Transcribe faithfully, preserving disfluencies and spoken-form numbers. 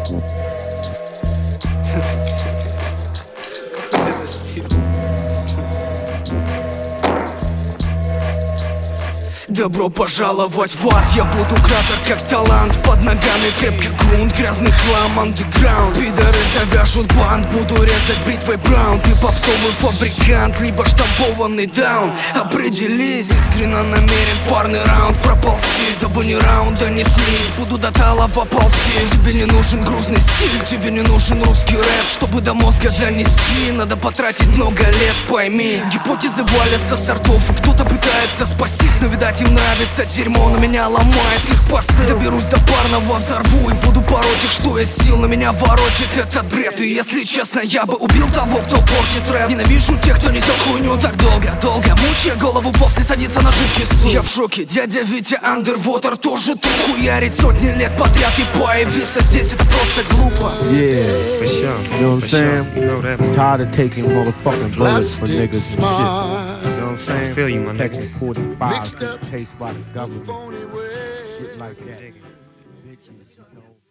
Добро пожаловать в ад, я буду краток как талант. Под ногами крепкий грунт, грязный хлам, андеграунд. Пидоры завяжут бант, буду резать бритвой браун. Ты попсовый фабрикант, либо штампованный даун. Определись, искренне намерен в парный раунд проползти, дабы ни раунда не слить, буду до талого ползти. Тебе не нужен грустный стиль, тебе не нужен русский рэп. Чтобы до мозга донести, надо потратить много лет, пойми. Гипотезы валятся с ртов, и кто-то пытается спастись, но видать им нравится дерьмо, на меня ломает их посыл. Доберусь до парного, взорву и буду пороть их, что есть сил. На меня воротит этот бред, и если честно, я бы убил того, кто портит рэп. Ненавижу тех, кто несет хуйню так долго, долго мучая голову после садиться на жидкий стул. Я в шоке, дядя Витя Underwater тоже тут хуярит сотни лет подряд, и появиться здесь это просто глупо. Yeah, for sure. You know what I'm saying? You know that. I'm tired of taking motherfucking bullets for niggas and shit. You know what I'm saying? I feel you, my nigga. Taking forty-five, taste by the government, shit like that. Bitches, you know.